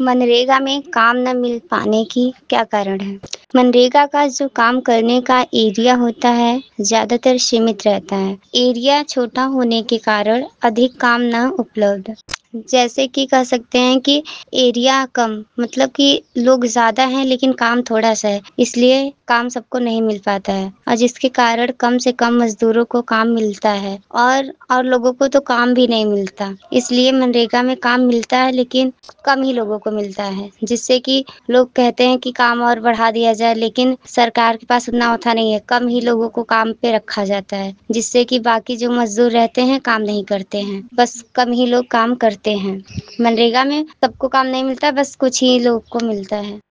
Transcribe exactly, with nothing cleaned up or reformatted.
मनरेगा में काम न मिल पाने की क्या कारण है? मनरेगा का जो काम करने का एरिया होता है, ज़्यादातर सीमित रहता है। एरिया छोटा होने के कारण अधिक काम न उपलब्ध। जैसे कि कह सकते हैं कि एरिया कम मतलब कि लोग ज़्यादा हैं लेकिन काम थोड़ा-सा है, इसलिए काम सबको नहीं मिल पाता है और जिसके कारण कम से कम मज़दूरों को काम मिलता है और और लोगों को तो काम भी नहीं मिलता। इसलिए मनरेगा में काम मिलता है लेकिन कम ही लोगों को मिलता है, जिससे कि लोग कहते हैं कि काम और बढ़ा दिया जाए लेकिन सरकार के पास उतना होता नहीं है, कम ही लोगों को काम पे रखा जाता है, जिससे कि बाकी जो मज़दूर रहते हैं काम नहीं करते हैं, बस कम ही लोग काम करते हैं। मनरेगा में सबको काम नहीं मिलता, बस कुछ ही लोग को मिलता है।